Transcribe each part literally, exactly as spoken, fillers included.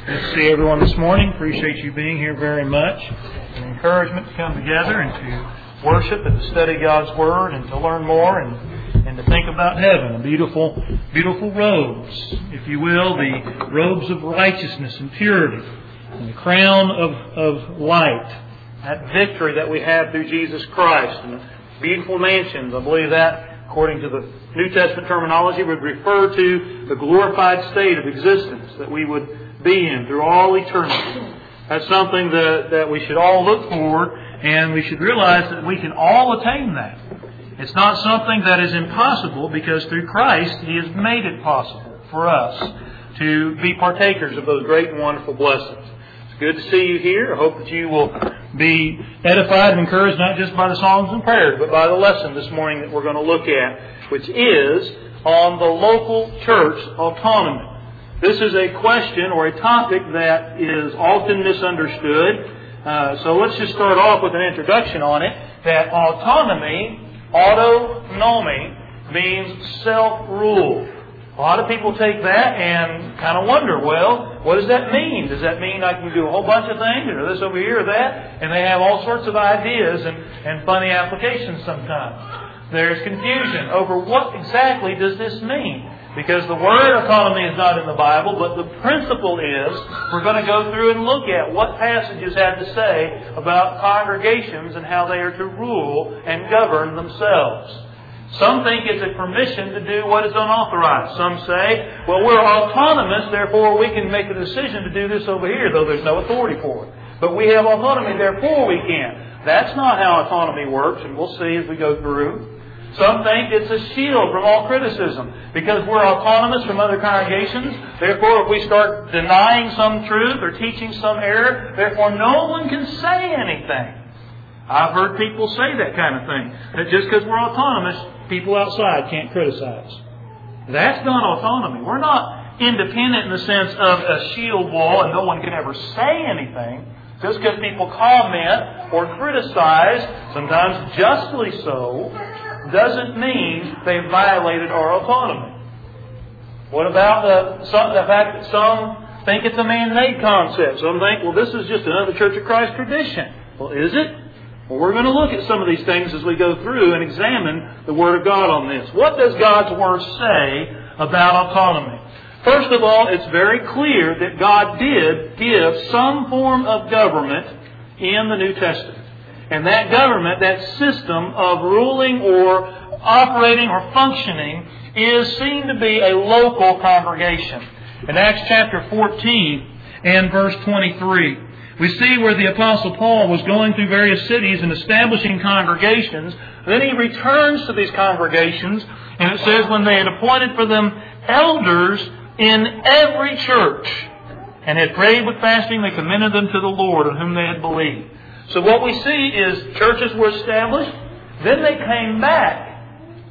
Good to see everyone this morning. Appreciate you being here very much. An encouragement to come together and to worship and to study God's Word and to learn more and, and to think about heaven. Beautiful, beautiful robes, if you will, the robes of righteousness and purity and the crown of, of light. That victory that we have through Jesus Christ and beautiful mansions. I believe that, according to the New Testament terminology, would refer to the glorified state of existence that we would be in through all eternity. That's something that, that we should all look for, and we should realize that we can all attain that. It's not something that is impossible, because through Christ He has made it possible for us to be partakers of those great and wonderful blessings. It's good to see you here. I hope that you will be edified and encouraged not just by the songs and prayers, but by the lesson this morning that we're going to look at, which is on the local church autonomy. This is a question or a topic that is often misunderstood. Uh, so let's just start off with an introduction on it. That autonomy, autonomy, means self-rule. A lot of people take that and kind of wonder, well, what does that mean? Does that mean I can do a whole bunch of things, or this over here or that? And they have all sorts of ideas and, and funny applications sometimes. There's confusion over what exactly does this mean. Because the word autonomy is not in the Bible, but the principle is we're going to go through and look at what passages have to say about congregations and how they are to rule and govern themselves. Some think it's a permission to do what is unauthorized. Some say, well, we're autonomous, therefore we can make a decision to do this over here, though there's no authority for it. But we have autonomy, therefore we can. That's not how autonomy works, and we'll see as we go through. Some think it's a shield from all criticism. Because we're autonomous from other congregations, therefore if we start denying some truth or teaching some error, therefore no one can say anything. I've heard people say that kind of thing. That just because we're autonomous, people outside can't criticize. That's not autonomy. We're not independent in the sense of a shield wall and no one can ever say anything. Just because people comment or criticize, sometimes justly so, doesn't mean they've violated our autonomy. What about the, some, the fact that some think it's a man-made concept? Some think, well, this is just another Church of Christ tradition. Well, is it? Well, we're going to look at some of these things as we go through and examine the Word of God on this. What does God's Word say about autonomy? First of all, it's very clear that God did give some form of government in the New Testament. And that government, that system of ruling or operating or functioning, is seen to be a local congregation. In Acts chapter fourteen and verse twenty-three, we see where the Apostle Paul was going through various cities and establishing congregations. Then he returns to these congregations, and it says, when they had appointed for them elders in every church, and had prayed with fasting, they commended them to the Lord on whom they had believed. So what we see is churches were established, then they came back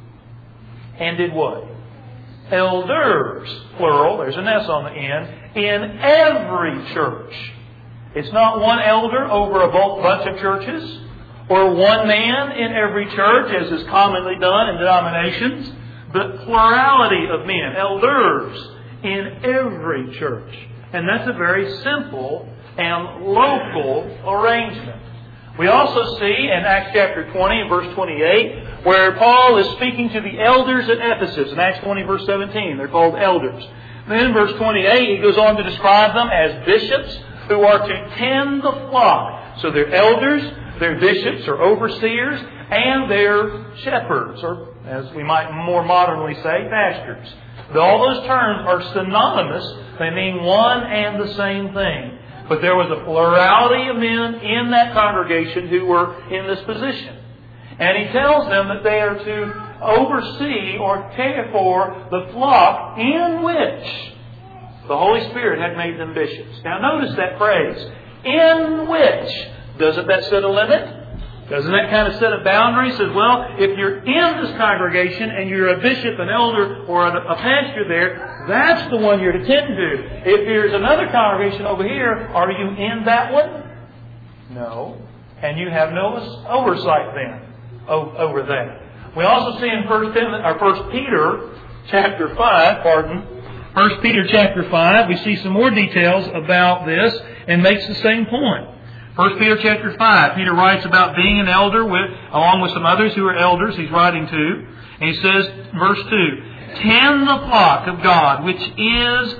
and did what? Elders, plural, there's an S on the end, in every church. It's not one elder over a bunch of churches, or one man in every church, as is commonly done in denominations, but plurality of men, elders, in every church. And that's a very simple and local arrangement. We also see in Acts chapter twenty and verse twenty-eight where Paul is speaking to the elders at Ephesus. In Acts twenty verse seventeen, they're called elders. Then in verse twenty-eight, he goes on to describe them as bishops who are to tend the flock. So they're elders, they're bishops or overseers, and they're shepherds, or as we might more modernly say, pastors. All those terms are synonymous. They mean one and the same thing. But there was a plurality of men in that congregation who were in this position. And he tells them that they are to oversee or care for the flock in which the Holy Spirit had made them bishops. Now notice that phrase, in which. Doesn't that set a limit? Doesn't that kind of set a boundary? It says, well, if you're in this congregation and you're a bishop, an elder, or a, a pastor there, that's the one you're to tend to. If there's another congregation over here, are you in that one? No. And you have no oversight then over that. We also see in First Peter chapter five, pardon, First Peter chapter five, we see some more details about this and makes the same point. First Peter chapter five, Peter writes about being an elder with, along with some others who are elders he's writing to. And he says, verse two, "Tend the flock of God which is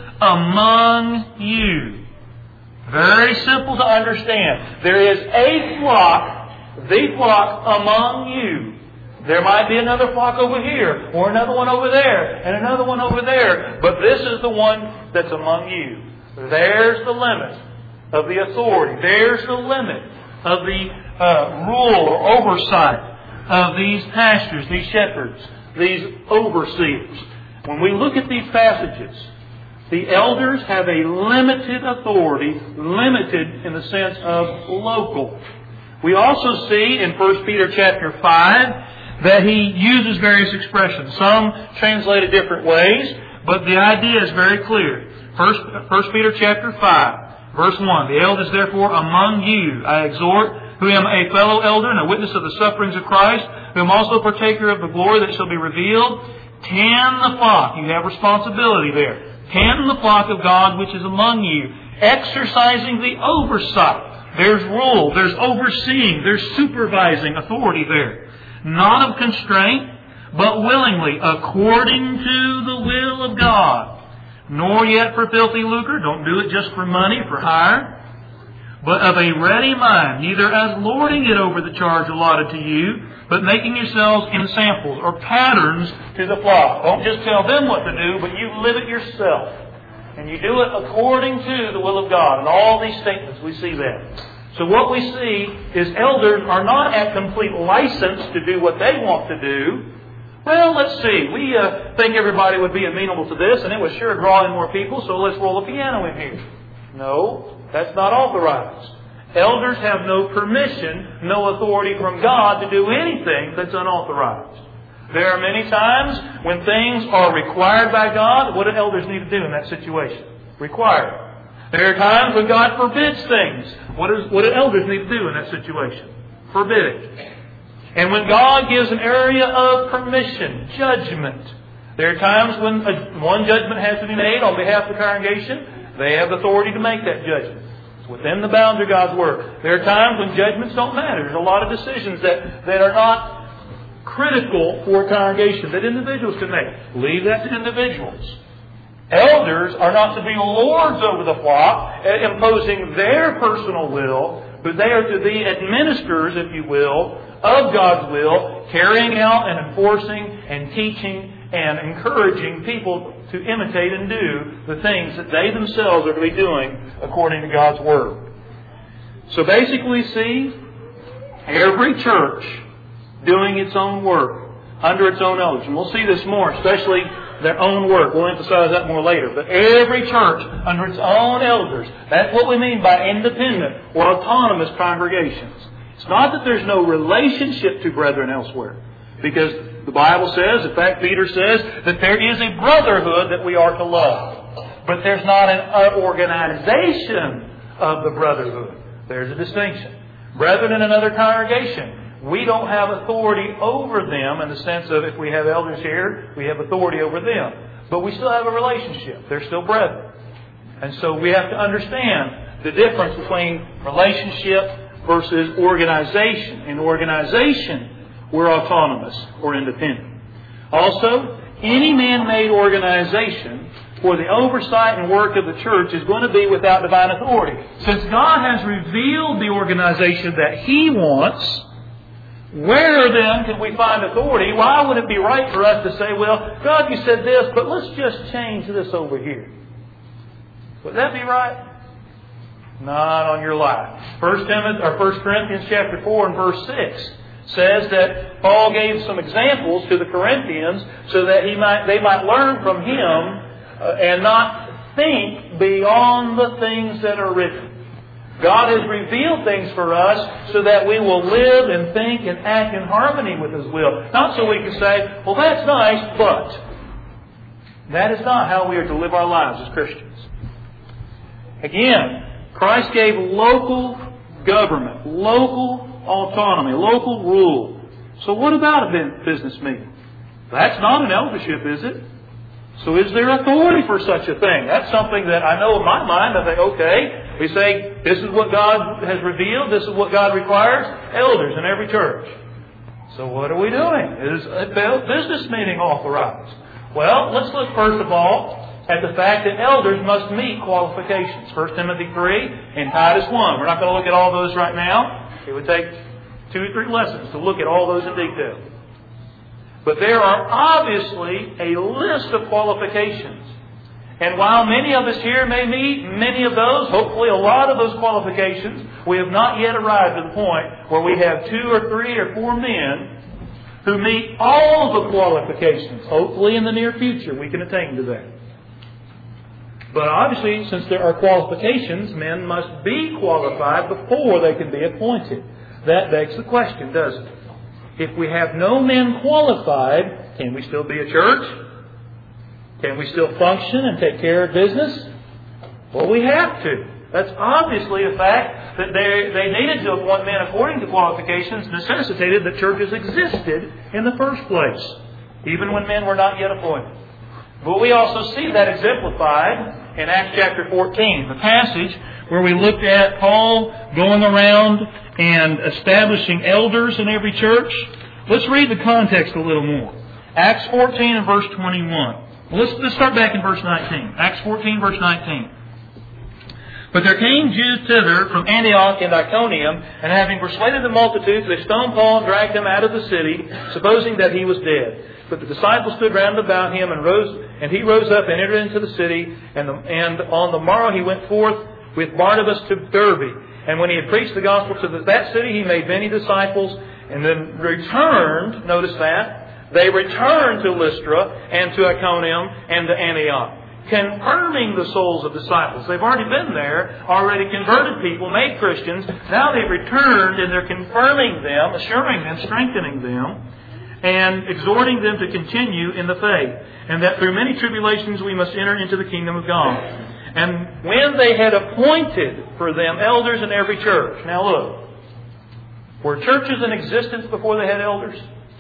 among you." Very simple to understand. There is a flock, the flock among you. There might be another flock over here, or another one over there, and another one over there. But this is the one that's among you. There's the limit of the authority. There's the limit of the uh, rule or oversight of these pastors, these shepherds, these overseers. When we look at these passages, the elders have a limited authority, limited in the sense of local. We also see in First Peter chapter five that he uses various expressions. Some translate it different ways, but the idea is very clear. First, First Peter chapter five, verse one, "The elders therefore among you I exhort, who am a fellow elder and a witness of the sufferings of Christ, who am also partaker of the glory that shall be revealed. Tend the flock." You have responsibility there. "Tend the flock of God which is among you, exercising the oversight." There's rule, there's overseeing, there's supervising authority there. "Not of constraint, but willingly, according to the will of God. Nor yet for filthy lucre," don't do it just for money, for hire, "but of a ready mind, neither as lording it over the charge allotted to you, but making yourselves ensamples," or patterns, "to the flock." Don't just tell them what to do, but you live it yourself. And you do it according to the will of God. In all these statements we see that. So what we see is elders are not at complete license to do what they want to do. Well, let's see. We uh, think everybody would be amenable to this, and it would sure draw in more people, so let's roll a piano in here. No, that's not authorized. Elders have no permission, no authority from God to do anything that's unauthorized. There are many times when things are required by God. What do elders need to do in that situation? Required. There are times when God forbids things. What, is, what do elders need to do in that situation? Forbid it. And when God gives an area of permission, judgment, there are times when a, one judgment has to be made on behalf of the congregation. They have the authority to make that judgment. It's within the bounds of God's Word. There are times when judgments don't matter. There's a lot of decisions that, that are not critical for a congregation that individuals can make. Leave that to individuals. Elders are not to be lords over the flock, imposing their personal will, but they are to be administrators, if you will, of God's will, carrying out and enforcing and teaching and encouraging people to imitate and do the things that they themselves are to be doing according to God's Word. So basically, see, every church doing its own work under its own elders. And we'll see this more, especially their own work. We'll emphasize that more later. But every church under its own elders. That's what we mean by independent or autonomous congregations. It's not that there's no relationship to brethren elsewhere. Because the Bible says, in fact Peter says, that there is a brotherhood that we are to love. But there's not an organization of the brotherhood. There's a distinction. Brethren in another congregation, we don't have authority over them in the sense of if we have elders here, we have authority over them. But we still have a relationship. They're still brethren. And so we have to understand the difference between relationship versus organization. In organization, we're autonomous or independent. Also, any man-made organization for the oversight and work of the church is going to be without divine authority. Since God has revealed the organization that He wants, where then can we find authority? Why would it be right for us to say, well, God, you said this, but let's just change this over here? Would that be right? Not on your life. First Timothy or First Corinthians chapter four and verse six says that Paul gave some examples to the Corinthians so that he might they might learn from him uh, and not think beyond the things that are written. God has revealed things for us so that we will live and think and act in harmony with His will. Not so we can say, well, that's nice, but that is not how we are to live our lives as Christians. Again, Christ gave local government, local autonomy, local rule. So what about a business meeting? That's not an eldership, is it? So is there authority for such a thing? That's something that I know in my mind. I think, okay, we say this is what God has revealed. This is what God requires. Elders in every church. So what are we doing? Is a business meeting authorized? Well, let's look first of all at the fact that elders must meet qualifications. First Timothy three and Titus one. We're not going to look at all those right now. It would take two or three lessons to look at all those in detail. But there are obviously a list of qualifications. And while many of us here may meet many of those, hopefully a lot of those qualifications, we have not yet arrived to the point where we have two or three or four men who meet all the qualifications. Hopefully in the near future we can attain to that. But obviously, since there are qualifications, men must be qualified before they can be appointed. That begs the question, doesn't it? If we have no men qualified, can we still be a church? Can we still function and take care of business? Well, we have to. That's obviously a fact that they, they needed to appoint men according to qualifications necessitated that churches existed in the first place, even when men were not yet appointed. But we also see that exemplified in Acts chapter fourteen, the passage where we looked at Paul going around and establishing elders in every church. Let's read the context a little more. Acts fourteen and verse twenty-one. Well, let's, let's start back in verse nineteen. Acts fourteen, verse nineteen. But there came Jews thither from Antioch and Iconium, and having persuaded the multitudes, they stoned Paul and dragged him out of the city, supposing that he was dead. But the disciples stood round about him, and rose, and he rose up and entered into the city. And, the, and on the morrow he went forth with Barnabas to Derbe. And when he had preached the gospel to the, that city, he made many disciples, and then returned. Notice that they returned to Lystra and to Iconium and to Antioch, confirming the souls of disciples. They've already been there, already converted people, made Christians. Now they've returned and they're confirming them, assuring them, strengthening them, and exhorting them to continue in the faith, and that through many tribulations we must enter into the kingdom of God. And when they had appointed for them elders in every church. Now look, were churches in existence before they had elders?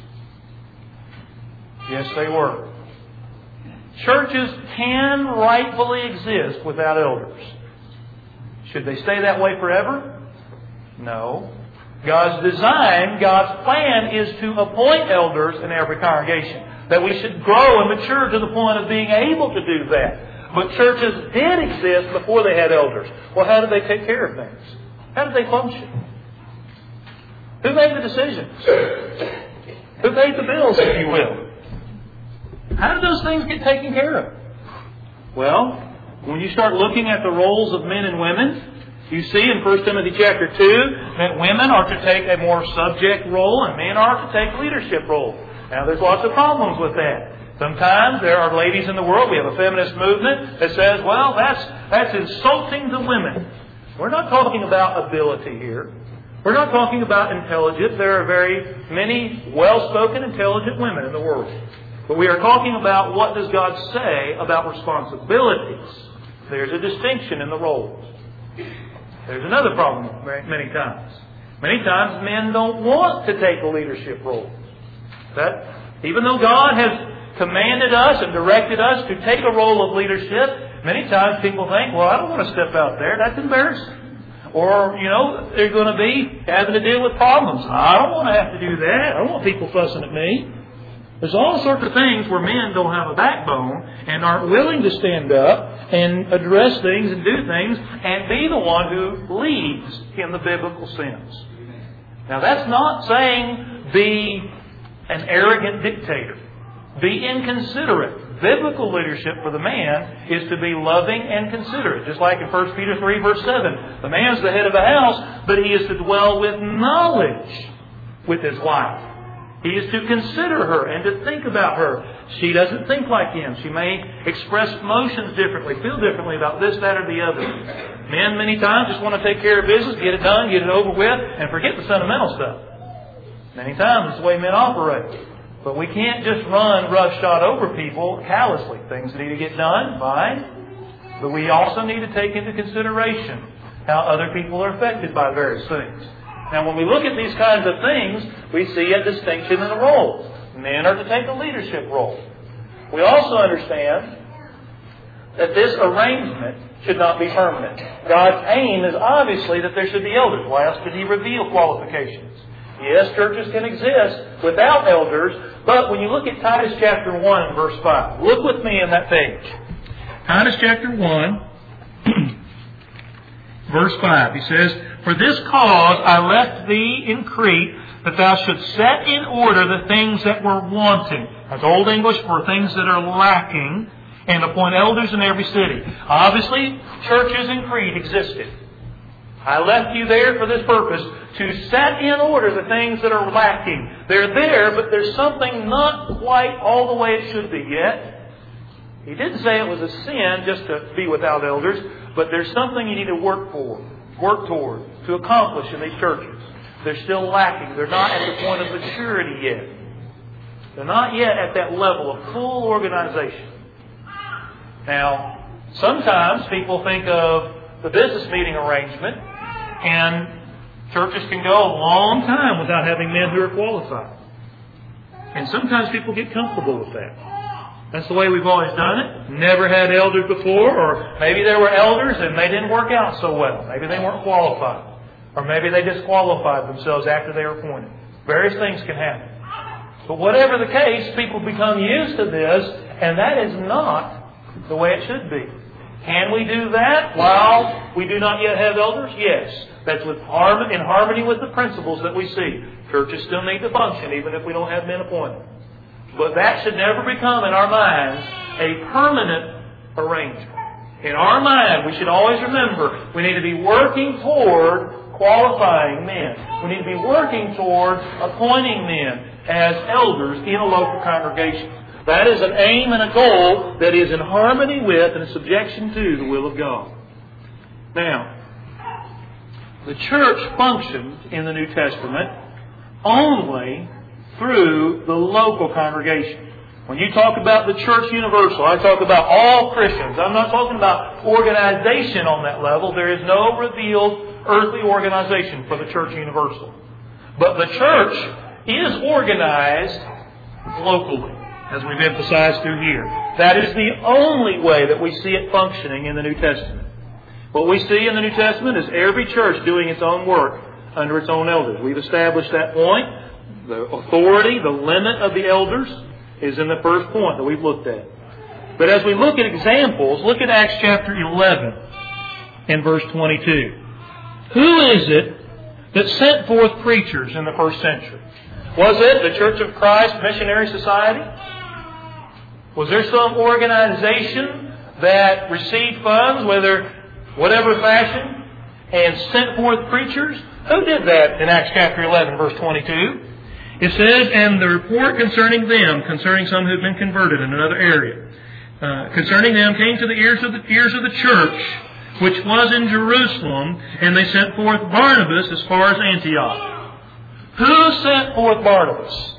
Yes, they were. Churches can rightfully exist without elders. Should they stay that way forever? No. God's design, God's plan is to appoint elders in every congregation. That we should grow and mature to the point of being able to do that. But churches did exist before they had elders. Well, how did they take care of things? How did they function? Who made the decisions? Who paid the bills, if you will? How did those things get taken care of? Well, when you start looking at the roles of men and women, you see in First Timothy chapter two that women are to take a more subject role and men are to take leadership role. Now, there's lots of problems with that. Sometimes there are ladies in the world. We have a feminist movement that says, well, that's that's insulting to women. We're not talking about ability here. We're not talking about intelligence. There are very many well-spoken, intelligent women in the world. But we are talking about what does God say about responsibilities. There's a distinction in the roles. There's another problem many times. Many times men don't want to take a leadership role. That even though God has commanded us and directed us to take a role of leadership, many times people think, well, I don't want to step out there. That's embarrassing. Or, you know, they're going to be having to deal with problems. I don't want to have to do that. I don't want people fussing at me. There's all sorts of things where men don't have a backbone and aren't willing to stand up and address things and do things and be the one who leads in the biblical sense. Now, that's not saying be an arrogant dictator. Be inconsiderate. Biblical leadership for the man is to be loving and considerate. Just like in First Peter three, verse seven. The man's the head of the house, but he is to dwell with knowledge with his wife. He is to consider her and to think about her. She doesn't think like him. She may express emotions differently, feel differently about this, that, or the other. Men many times just want to take care of business, get it done, get it over with, and forget the sentimental stuff. Many times it's the way men operate. But we can't just run roughshod over people callously. Things need to get done, fine. But we also need to take into consideration how other people are affected by various things. Now, when we look at these kinds of things, we see a distinction in the roles. Men are to take a leadership role. We also understand that this arrangement should not be permanent. God's aim is obviously that there should be elders. Why else could He reveal qualifications? Yes, churches can exist without elders, but when you look at Titus chapter one, verse five, look with me in that page. Titus chapter one, verse five, he says, "For this cause I left thee in Crete, that thou shouldst set in order the things that were wanting." That's Old English for things that are lacking, and appoint elders in every city. Obviously, churches in Crete existed. I left you there for this purpose, to set in order the things that are lacking. They're there, but there's something not quite all the way it should be yet. He didn't say it was a sin just to be without elders, but there's something you need to work for, work toward, to accomplish in these churches. They're still lacking. They're not at the point of maturity yet. They're not yet at that level of full organization. Now, sometimes people think of the business meeting arrangement, and churches can go a long time without having men who are qualified. And sometimes people get comfortable with that. That's the way we've always done it. Never had elders before, or maybe there were elders and they didn't work out so well. Maybe they weren't qualified. Or maybe they disqualified themselves after they were appointed. Various things can happen. But whatever the case, people become used to this, and that is not the way it should be. Can we do that while we do not yet have elders? Yes. That's with harm- in harmony with the principles that we see. Churches still need to function even if we don't have men appointed. But that should never become in our minds a permanent arrangement. In our mind, we should always remember we need to be working toward qualifying men. We need to be working toward appointing men as elders in a local congregation. That is an aim and a goal that is in harmony with and in subjection to the will of God. Now, the church functioned in the New Testament only through the local congregation. When you talk about the church universal, I talk about all Christians. I'm not talking about organization on that level. There is no revealed earthly organization for the church universal. But the church is organized locally, as we've emphasized through here. That is the only way that we see it functioning in the New Testament. What we see in the New Testament is every church doing its own work under its own elders. We've established that point. The authority, the limit of the elders is in the first point that we've looked at. But as we look at examples, look at Acts chapter eleven and verse twenty-two. Who is it that sent forth preachers in the first century? Was it the Church of Christ Missionary Society? Was there some organization that received funds, whether whatever fashion, and sent forth preachers? Who did that in Acts chapter eleven, verse twenty-two? It says, "And the report concerning them," concerning some who had been converted in another area, uh, "concerning them came to the ears of the ears of the church, which was in Jerusalem, and they sent forth Barnabas as far as Antioch." Who sent forth Barnabas?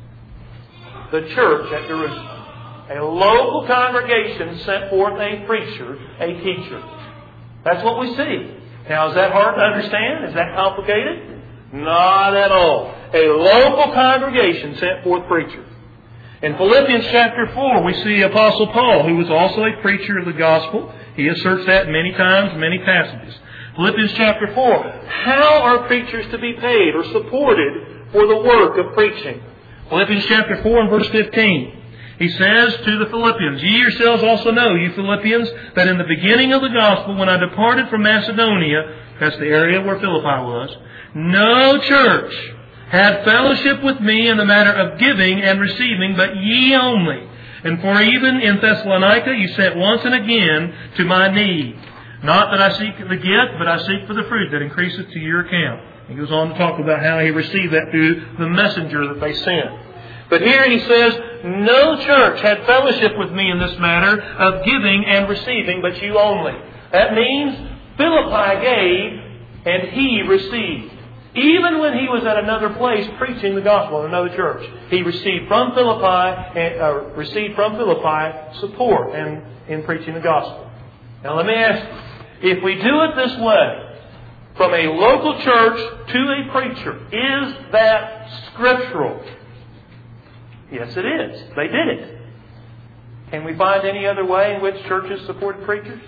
The church at Jerusalem. A local congregation sent forth a preacher, a teacher. That's what we see. Now, is that hard to understand? Is that complicated? Not at all. A local congregation sent forth preachers. In Philippians chapter four, we see Apostle Paul, who was also a preacher of the gospel. He asserts that many times, many passages. Philippians chapter four. How are preachers to be paid or supported for the work of preaching? Philippians chapter four and verse fifteen. He says to the Philippians, "Ye yourselves also know, you Philippians, that in the beginning of the gospel, when I departed from Macedonia," that's the area where Philippi was, "no church had fellowship with me in the matter of giving and receiving, but ye only. And for even in Thessalonica you sent once and again to my need. Not that I seek the gift, but I seek for the fruit that increaseth to your account." He goes on to talk about how he received that through the messenger that they sent. But here he says, "No church had fellowship with me in this matter of giving and receiving, but you only." That means Philippi gave and he received. Even when he was at another place preaching the gospel in another church, he received from Philippi, uh, received from Philippi support in, in preaching the gospel. Now let me ask you, if we do it this way, from a local church to a preacher, is that scriptural? Yes, it is. They did it. Can we find any other way in which churches supported preachers?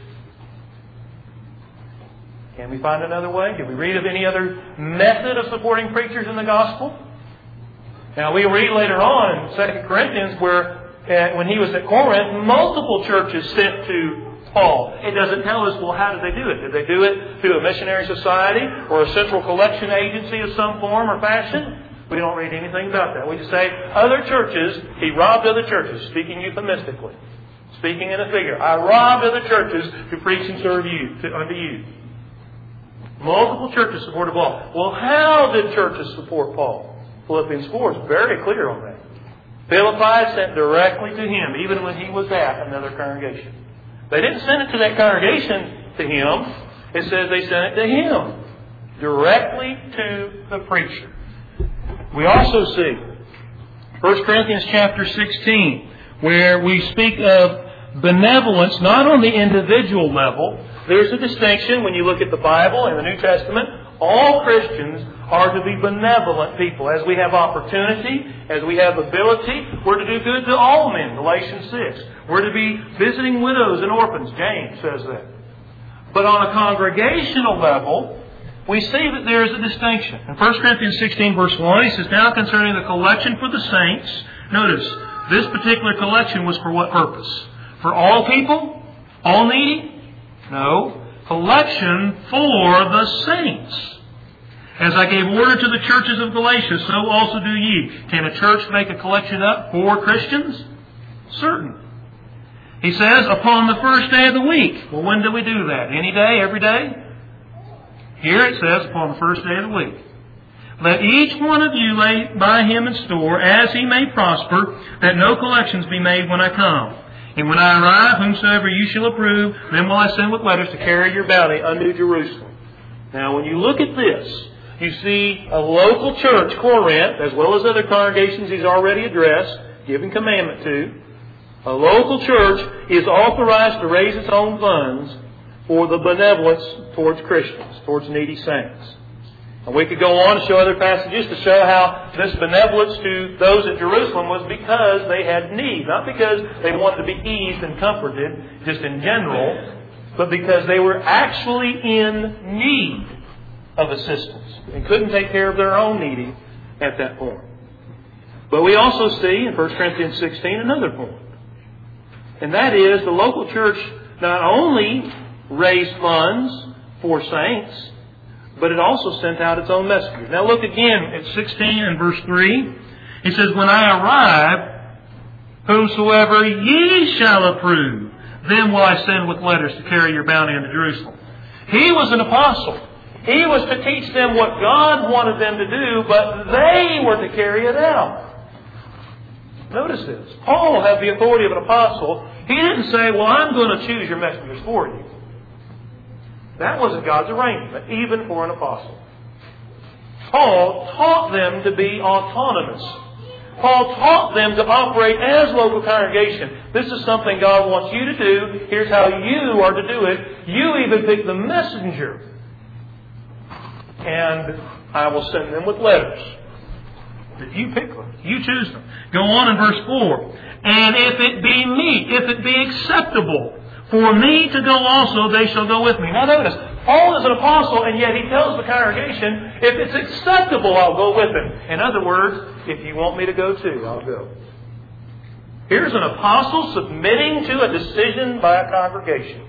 Can we find another way? Can we read of any other method of supporting preachers in the gospel? Now, we read later on in Second Corinthians where uh, when he was at Corinth, multiple churches sent to Paul. It doesn't tell us, well, how did they do it? Did they do it through a missionary society or a central collection agency of some form or fashion? We don't read anything about that. We just say, other churches, he robbed other churches, speaking euphemistically, speaking in a figure. I robbed other churches to preach and serve you, to, unto you. Multiple churches supported Paul. Well, how did churches support Paul? Philippians four is very clear on that. Philippi sent directly to him, even when he was at another congregation. They didn't send it to that congregation to him. It says they sent it to him, directly to the preacher. We also see First Corinthians chapter sixteen, where we speak of benevolence not on the individual level. There's a distinction when you look at the Bible and the New Testament. All Christians are to be benevolent people. As we have opportunity, as we have ability, we're to do good to all men, Galatians six. We're to be visiting widows and orphans, James says that. But on a congregational level, we see that there is a distinction. In First Corinthians sixteen, verse one, he says, now concerning the collection for the saints, notice, this particular collection was for what purpose? For all people? All needy? No. Collection for the saints. As I gave order to the churches of Galatia, so also do ye. Can a church make a collection up for Christians? Certain. He says, upon the first day of the week. Well, when do we do that? Any day? Every day? Here it says, upon the first day of the week. Let each one of you lay by him in store, as he may prosper, that no collections be made when I come. And when I arrive, whomsoever you shall approve, then will I send with letters to carry your bounty unto Jerusalem. Now, when you look at this, you see a local church, Corinth, as well as other congregations he's already addressed, given commandment to. A local church is authorized to raise its own funds for the benevolence towards Christians, towards needy saints. And we could go on to show other passages to show how this benevolence to those at Jerusalem was because they had need. Not because they wanted to be eased and comforted, just in general, but because they were actually in need of assistance and couldn't take care of their own needy at that point. But we also see in First Corinthians sixteen another point. And that is the local church not only raised funds for saints, but it also sent out its own messengers. Now look again at sixteen and verse three. It says, when I arrive, whomsoever ye shall approve, then will I send with letters to carry your bounty unto Jerusalem. He was an apostle. He was to teach them what God wanted them to do, but they were to carry it out. Notice this. Paul had the authority of an apostle. He didn't say, well, I'm going to choose your messengers for you. That wasn't God's arrangement, even for an apostle. Paul taught them to be autonomous. Paul taught them to operate as local congregation. This is something God wants you to do. Here's how you are to do it. You even pick the messenger. And I will send them with letters. You pick them. You choose them. Go on in verse four. And if it be meet, if it be acceptable for me to go also, they shall go with me. Now notice, Paul is an apostle, and yet he tells the congregation, if it's acceptable, I'll go with him. In other words, if you want me to go too, I'll go. Here's an apostle submitting to a decision by a congregation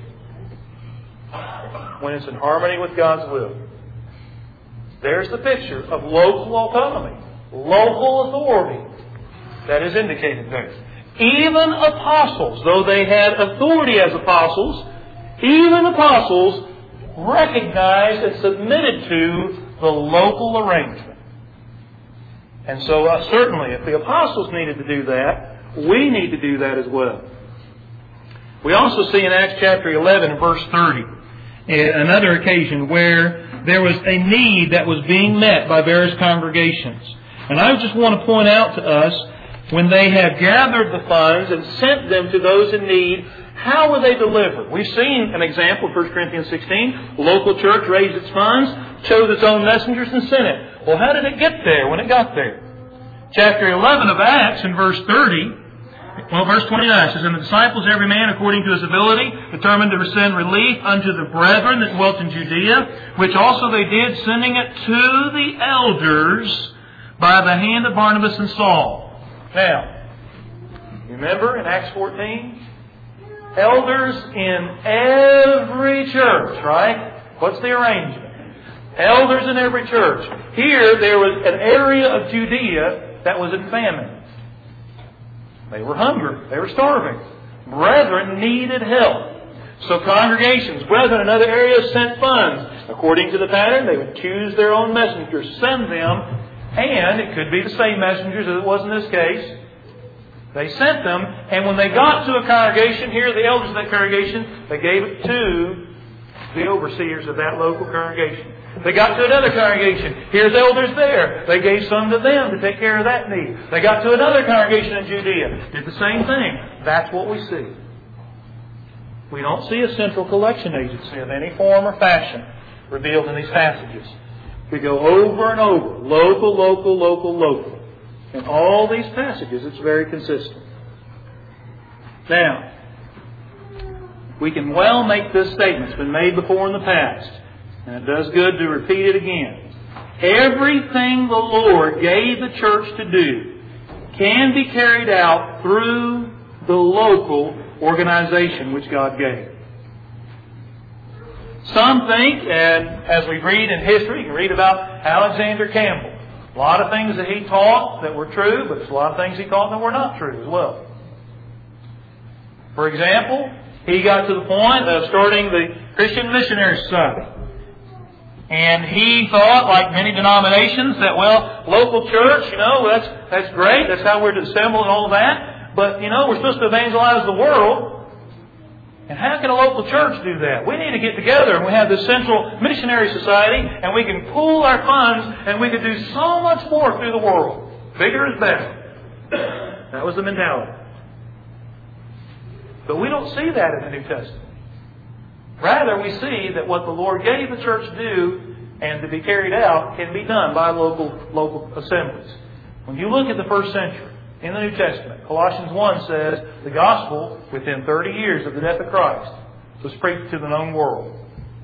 when it's in harmony with God's will. There's the picture of local autonomy, local authority that is indicated there. Even apostles, though they had authority as apostles, even apostles recognized and submitted to the local arrangement. And so uh, certainly if the apostles needed to do that, we need to do that as well. We also see in Acts chapter eleven, verse thirty, another occasion where there was a need that was being met by various congregations. And I just want to point out to us, when they had gathered the funds and sent them to those in need, how were they delivered? We've seen an example in First Corinthians sixteen. Local church raised its funds, chose its own messengers, and sent it. Well, how did it get there when it got there? Chapter eleven of Acts, in verse thirty, Well, verse twenty-nine says, "And the disciples, every man according to his ability, determined to send relief unto the brethren that dwelt in Judea, which also they did, sending it to the elders by the hand of Barnabas and Saul." Now, you remember in Acts fourteen? Elders in every church, right? What's the arrangement? Elders in every church. Here, there was an area of Judea that was in famine. They were hungry. They were starving. Brethren needed help. So congregations, brethren in other areas sent funds. According to the pattern, they would choose their own messengers, send them, and it could be the same messengers as it was in this case. They sent them, and when they got to a congregation, here the elders of that congregation, they gave it to the overseers of that local congregation. They got to another congregation. Here's elders there. They gave some to them to take care of that need. They got to another congregation in Judea. Did the same thing. That's what we see. We don't see a central collection agency of any form or fashion revealed in these passages. We go over and over. Local, local, local, local. In all these passages, it's very consistent. Now, we can well make this statement. It's been made before in the past. And it does good to repeat it again. Everything the Lord gave the church to do can be carried out through the local organization which God gave. Some think, and as we read in history, you can read about Alexander Campbell. A lot of things that he taught that were true, but there's a lot of things he taught that were not true as well. For example, he got to the point of starting the Christian Missionary Society. And he thought, like many denominations, that, well, local church, you know, that's that's great. That's how we're to assemble and all that. But, you know, we're supposed to evangelize the world. And how can a local church do that? We need to get together and we have this central missionary society and we can pool our funds and we can do so much more through the world. Bigger is better. That was the mentality. But we don't see that in the New Testament. Rather, we see that what the Lord gave the church to do and to be carried out can be done by local local assemblies. When you look at the first century in the New Testament, Colossians one says the gospel within thirty years of the death of Christ was preached to the known world.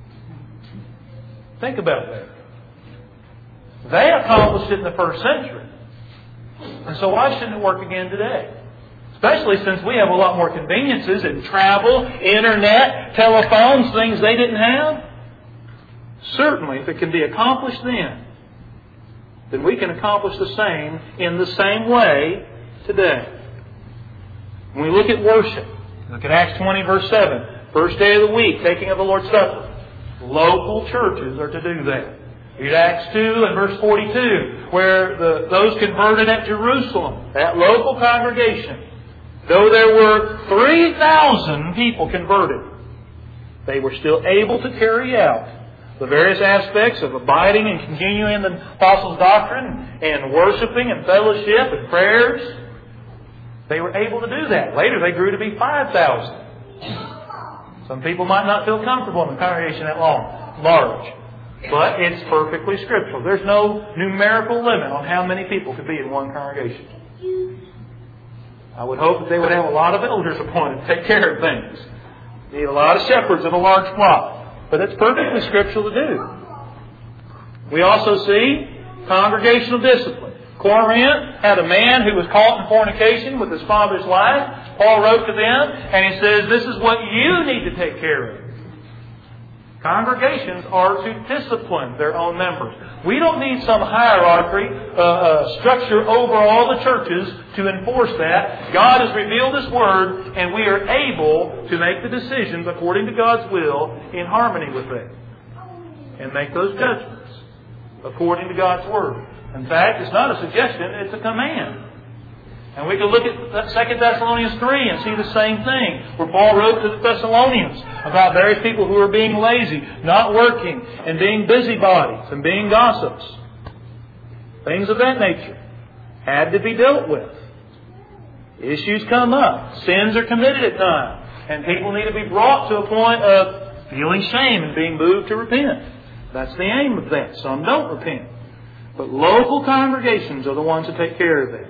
Think about that. They accomplished it in the first century. And so why shouldn't it work again today? Especially since we have a lot more conveniences in travel, internet, telephones, things they didn't have. Certainly, if it can be accomplished then, then we can accomplish the same in the same way today. When we look at worship, look at Acts twenty, verse seven. First day of the week, taking of the Lord's Supper. Local churches are to do that. Read Acts two and verse forty-two, where the, those converted at Jerusalem, that local congregation, though there were three thousand people converted, they were still able to carry out the various aspects of abiding and continuing in the apostles' doctrine and worshiping and fellowship and prayers. They were able to do that. Later they grew to be five thousand. Some people might not feel comfortable in the congregation that long, large. But it's perfectly scriptural. There's no numerical limit on how many people could be in one congregation. I would hope that they would have a lot of elders appointed to take care of things. Need a lot of shepherds of a large flock. But it's perfectly scriptural to do. We also see congregational discipline. Corinth had a man who was caught in fornication with his father's wife. Paul wrote to them and he says, this is what you need to take care of. Congregations are to discipline their own members. We don't need some hierarchy, uh, uh, structure over all the churches to enforce that. God has revealed His Word, and we are able to make the decisions according to God's will in harmony with that. And make those judgments according to God's Word. In fact, it's not a suggestion, it's a command. And we can look at Second Thessalonians three and see the same thing, where Paul wrote to the Thessalonians about various people who are being lazy, not working, and being busybodies, and being gossips. Things of that nature had to be dealt with. Issues come up. Sins are committed at times. And people need to be brought to a point of feeling shame and being moved to repent. That's the aim of that. Some don't repent. But local congregations are the ones that take care of that.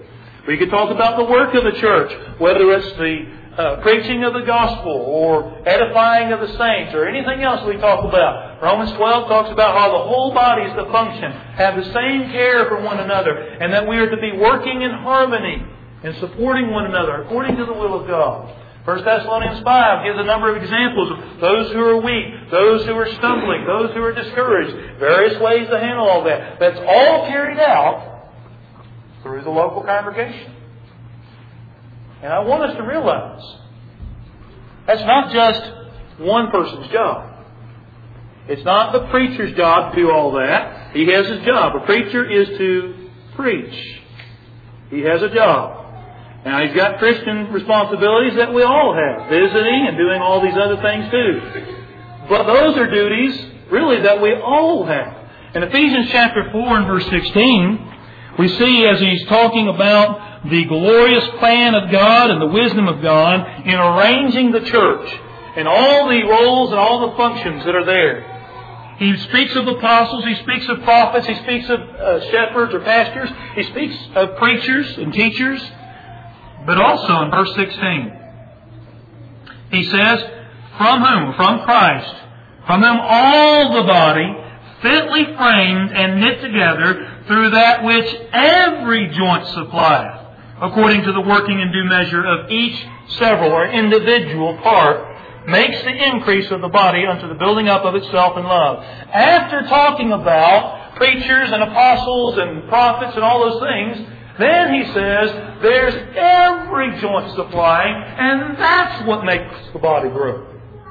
We could talk about the work of the church, whether it's the uh, preaching of the gospel or edifying of the saints or anything else we talk about. Romans twelve talks about how the whole body is to function, have the same care for one another, and that we are to be working in harmony and supporting one another according to the will of God. First Thessalonians five gives a number of examples of those who are weak, those who are stumbling, those who are discouraged, various ways to handle all that. That's all carried out through the local congregation. And I want us to realize that's not just one person's job. It's not the preacher's job to do all that. He has his job. A preacher is to preach. He has a job. Now, he's got Christian responsibilities that we all have, visiting and doing all these other things too. But those are duties, really, that we all have. In Ephesians chapter four and verse sixteen, we see as he's talking about the glorious plan of God and the wisdom of God in arranging the church and all the roles and all the functions that are there. He speaks of apostles, he speaks of prophets, he speaks of uh, shepherds or pastors, he speaks of preachers and teachers. But also in verse sixteen, he says, from whom? From Christ, from whom all the body, fitly framed and knit together through that which every joint supplieth, according to the working in due measure of each several or individual part, makes the increase of the body unto the building up of itself in love. After talking about preachers and apostles and prophets and all those things, then he says there's every joint supplying, and that's what makes the body grow.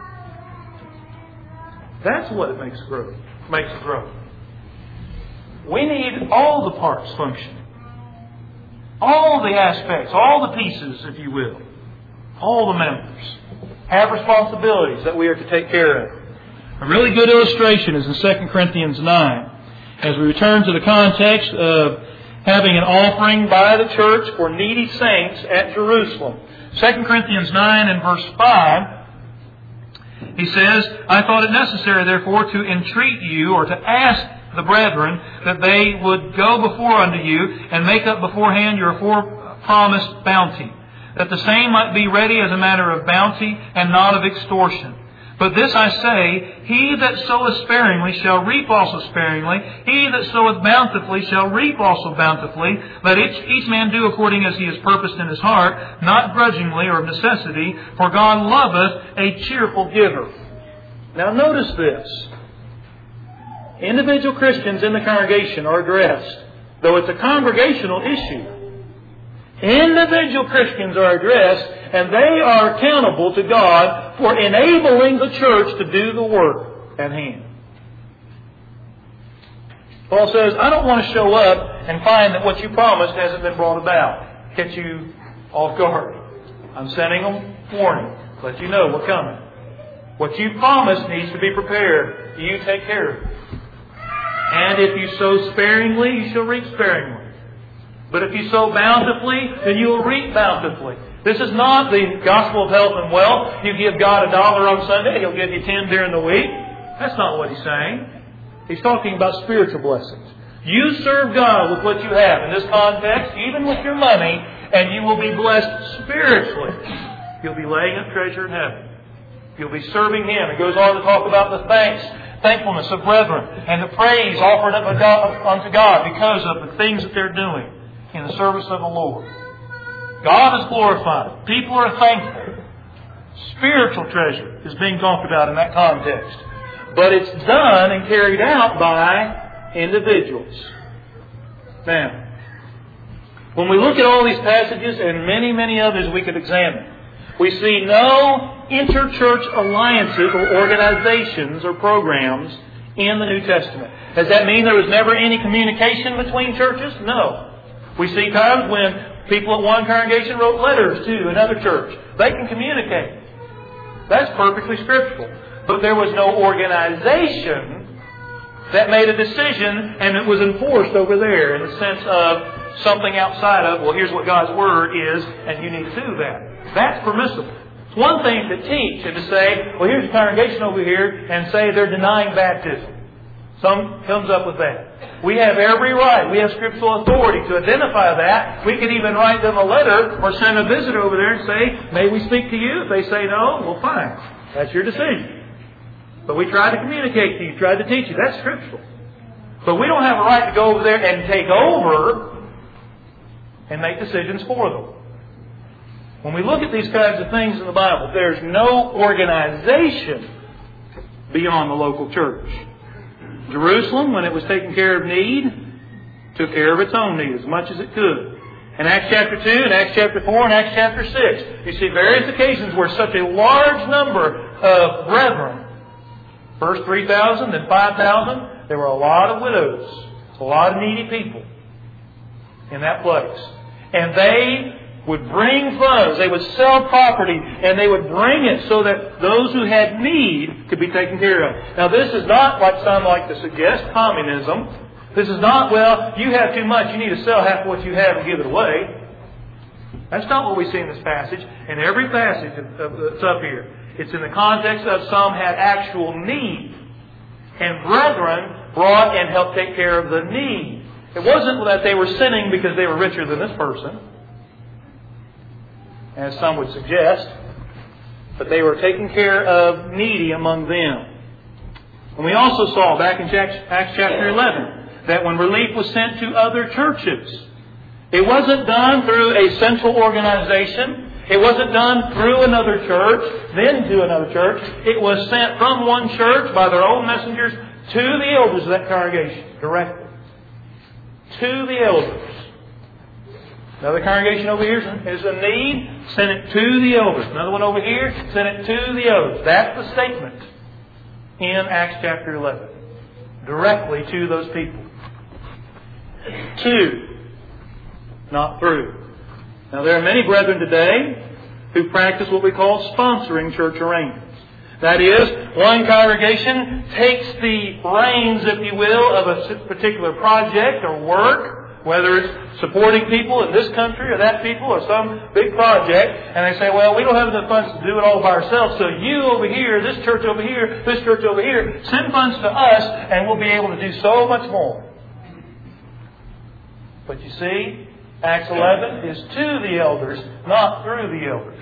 That's what it makes grow. Makes it grow. We need all the parts functioning. All the aspects, all the pieces, if you will. All the members have responsibilities that we are to take care of. A really good illustration is in Second Corinthians nine. As we return to the context of having an offering by the church for needy saints at Jerusalem. Second Corinthians nine and verse five, he says, I thought it necessary, therefore, to entreat you or to ask the brethren that they would go before unto you and make up beforehand your fore-promised bounty, that the same might be ready as a matter of bounty and not of extortion. But this I say, he that soweth sparingly shall reap also sparingly. He that soweth bountifully shall reap also bountifully. Let each, each man do according as he has purposed in his heart, not grudgingly or of necessity, for God loveth a cheerful giver. Now notice this. Individual Christians in the congregation are addressed, though it's a congregational issue. Individual Christians are addressed, and they are accountable to God for enabling the church to do the work at hand. Paul says, I don't want to show up and find that what you promised hasn't been brought about. Catch you off guard. I'm sending them warning. Let you know we're coming. What you promised needs to be prepared. You take care of it. And if you sow sparingly, you shall reap sparingly. But if you sow bountifully, then you will reap bountifully. This is not the gospel of health and wealth. You give God a dollar on Sunday, He'll give you ten during the week. That's not what He's saying. He's talking about spiritual blessings. You serve God with what you have in this context, even with your money, and you will be blessed spiritually. You'll be laying up treasure in heaven. You'll be serving Him. It goes on to talk about the thanks, thankfulness of brethren, and the praise offered unto God because of the things that they're doing in the service of the Lord. God is glorified. People are thankful. Spiritual treasure is being talked about in that context. But it's done and carried out by individuals. Now, when we look at all these passages and many, many others we could examine, we see no interchurch alliances or organizations or programs in the New Testament. Does that mean there was never any communication between churches? No. We see times when people at one congregation wrote letters to another church. They can communicate. That's perfectly scriptural. But there was no organization that made a decision and it was enforced over there in the sense of something outside of, well, here's what God's Word is and you need to do that. That's permissible. It's one thing to teach and to say, well, here's a congregation over here and say they're denying baptism. Some comes up with that. We have every right. We have scriptural authority to identify that. We could even write them a letter or send a visitor over there and say, may we speak to you? If they say no, well, fine. That's your decision. But we try to communicate to you, try to teach you. That's scriptural. But we don't have a right to go over there and take over and make decisions for them. When we look at these kinds of things in the Bible, there's no organization beyond the local church. Jerusalem, when it was taking care of need, took care of its own need as much as it could. In Acts chapter two, and Acts chapter four, and Acts chapter six, you see various occasions where such a large number of brethren, first three thousand, then five thousand, there were a lot of widows, a lot of needy people in that place. And they would bring funds, they would sell property, and they would bring it so that those who had need could be taken care of. Now this is not, like some like to suggest, communism. This is not, well, you have too much, you need to sell half of what you have and give it away. That's not what we see in this passage. In every passage that's up here, it's in the context of some had actual need. And brethren brought and helped take care of the need. It wasn't that they were sinning because they were richer than this person, as some would suggest, but they were taking care of needy among them. And we also saw back in Acts chapter eleven that when relief was sent to other churches, it wasn't done through a central organization. It wasn't done through another church, then to another church. It was sent from one church by their own messengers to the elders of that congregation directly. To the elders. Another congregation over here is in need, send it to the elders. Another one over here, send it to the elders. That's the statement in Acts chapter eleven. Directly to those people. To, not through. Now there are many brethren today who practice what we call sponsoring church arrangements. That is, one congregation takes the reins, if you will, of a particular project or work, whether it's supporting people in this country or that people or some big project, and they say, well, we don't have enough funds to do it all by ourselves, so you over here, this church over here, this church over here, send funds to us and we'll be able to do so much more. But you see, Acts eleven is to the elders, not through the elders.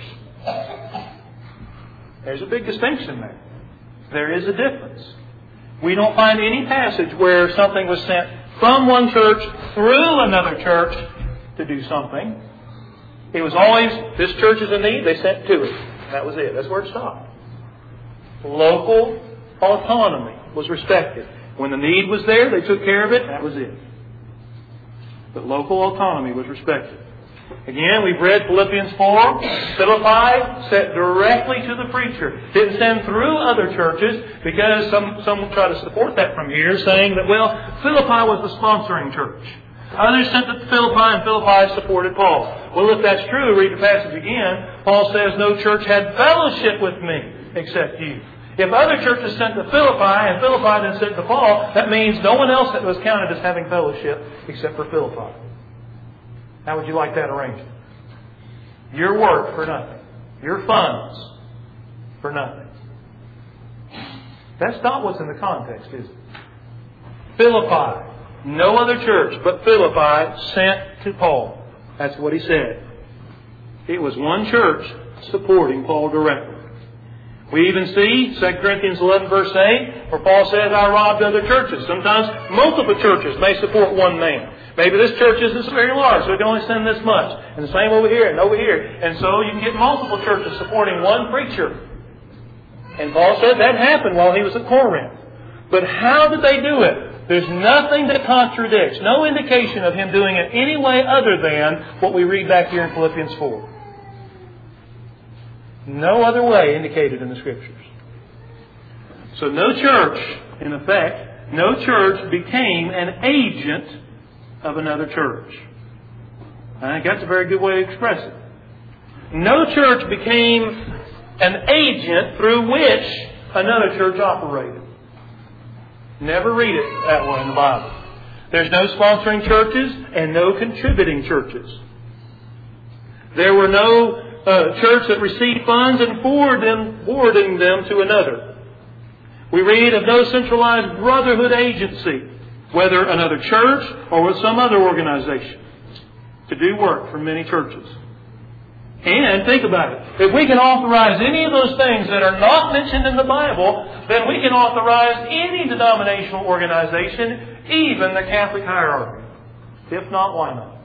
There's a big distinction there. There is a difference. We don't find any passage where something was sent from one church through another church to do something. It was always, this church is in need, they sent to it. That was it. That's where it stopped. Local autonomy was respected. When the need was there, they took care of it. That was it. But local autonomy was respected. Again, we've read Philippians four. Philippi sent directly to the preacher. Didn't send through other churches because some, some try to support that from here, saying that, well, Philippi was the sponsoring church. Others sent to Philippi and Philippi supported Paul. Well, if that's true, read the passage again. Paul says, no church had fellowship with me except you. If other churches sent to Philippi and Philippi then sent to Paul, that means no one else was counted as having fellowship except for Philippi. How would you like that arrangement? Your work for nothing. Your funds for nothing. That's not what's in the context, is it? Philippi. No other church but Philippi sent to Paul. That's what he said. It was one church supporting Paul directly. We even see Second Corinthians eleven verse eight, where Paul says, I robbed other churches. Sometimes multiple churches may support one man. Maybe this church isn't very large, so we can only send this much. And the same over here and over here. And so you can get multiple churches supporting one preacher. And Paul said that happened while he was at Corinth. But how did they do it? There's nothing that contradicts, no indication of him doing it any way other than what we read back here in Philippians four. No other way indicated in the Scriptures. So no church, in effect, no church became an agent of another church. I think that's a very good way to express it. No church became an agent through which another church operated. Never read it that way in the Bible. There's no sponsoring churches and no contributing churches. There were no uh, church that received funds and forwarded forwarding them to another. We read of no centralized brotherhood agency whether another church or with some other organization, to do work for many churches. And think about it. If we can authorize any of those things that are not mentioned in the Bible, then we can authorize any denominational organization, even the Catholic hierarchy. If not, why not?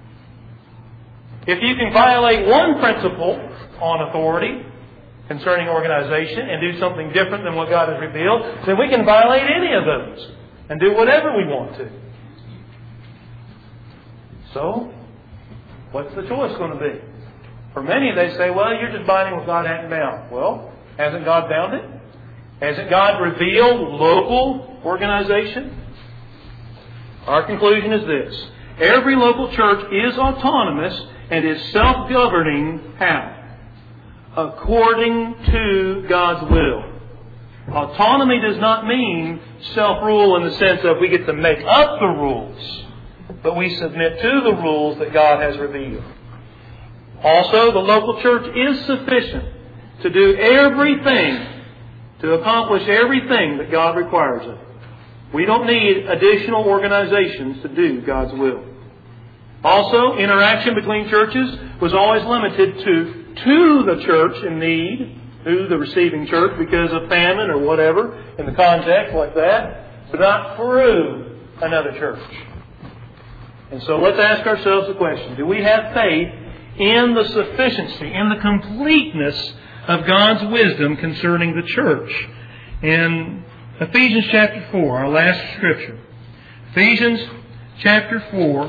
If you can violate one principle on authority concerning organization and do something different than what God has revealed, then we can violate any of those and do whatever we want to. So, what's the choice going to be? For many, they say, well, you're just binding what God hasn't bound. Well, hasn't God bound it? Hasn't God revealed local organization? Our conclusion is this. Every local church is autonomous and is self-governing how? According to God's will. Autonomy does not mean self-rule in the sense of we get to make up the rules, but we submit to the rules that God has revealed. Also, the local church is sufficient to do everything, to accomplish everything that God requires of it. We don't need additional organizations to do God's will. Also, interaction between churches was always limited to, to the church in need, to the receiving church because of famine or whatever, in the context like that, but not through another church. And so let's ask ourselves the question, do we have faith in the sufficiency, in the completeness of God's wisdom concerning the church? In Ephesians chapter four, our last scripture. Ephesians chapter four,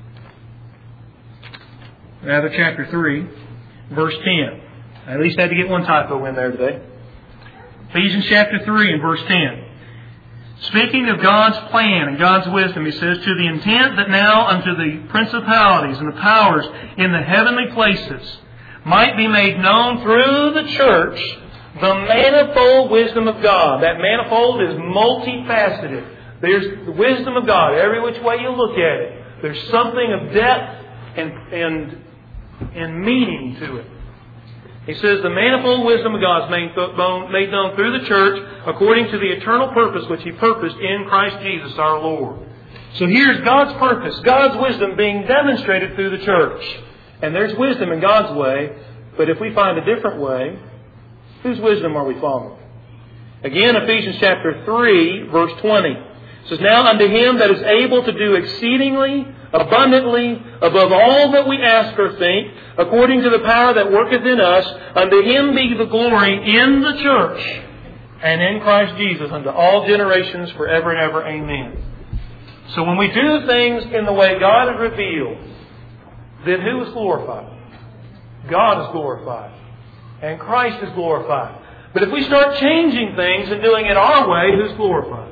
rather chapter three, verse ten. I at least had to get one typo in there today. Ephesians chapter three and verse ten. Speaking of God's plan and God's wisdom, he says, to the intent that now unto the principalities and the powers in the heavenly places might be made known through the church the manifold wisdom of God. That manifold is multifaceted. There's the wisdom of God every which way you look at it. There's something of depth and, and, and meaning to it. He says, the manifold wisdom of God is made known through the church according to the eternal purpose which He purposed in Christ Jesus our Lord. So here's God's purpose, God's wisdom being demonstrated through the church. And there's wisdom in God's way, but if we find a different way, whose wisdom are we following? Again, Ephesians chapter three, verse twenty. It says, now unto Him that is able to do exceedingly abundantly above all that we ask or think, according to the power that worketh in us, unto Him be the glory in the church and in Christ Jesus unto all generations forever and ever. Amen. So when we do things in the way God has revealed, then who is glorified? God is glorified. And Christ is glorified. But if we start changing things and doing it our way, who's glorified?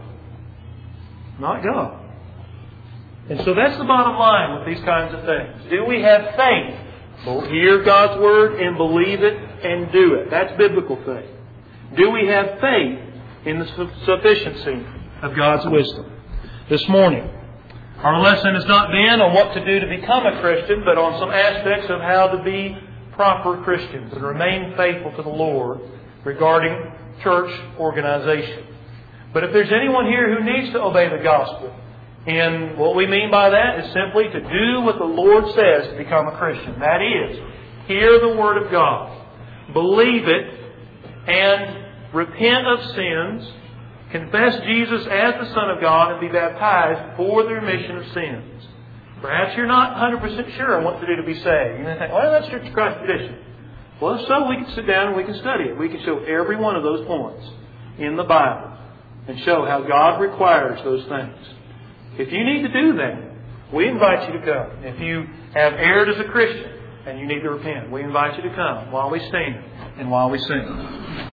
Not God. And so that's the bottom line with these kinds of things. Do we have faith? Well, hear God's Word and believe it and do it. That's biblical faith. Do we have faith in the sufficiency of God's wisdom? This morning, our lesson has not been on what to do to become a Christian, but on some aspects of how to be proper Christians and remain faithful to the Lord regarding church organization. But if there's anyone here who needs to obey the gospel, and what we mean by that is simply to do what the Lord says to become a Christian. That is, hear the Word of God, believe it, and repent of sins, confess Jesus as the Son of God, and be baptized for the remission of sins. Perhaps you're not one hundred percent sure on what to do to be saved. You may think, well, that's Church of Christ tradition. Well, if so, we can sit down and we can study it. We can show every one of those points in the Bible and show how God requires those things. If you need to do that, we invite you to come. If you have erred as a Christian and you need to repent, we invite you to come while we stand and while we sing.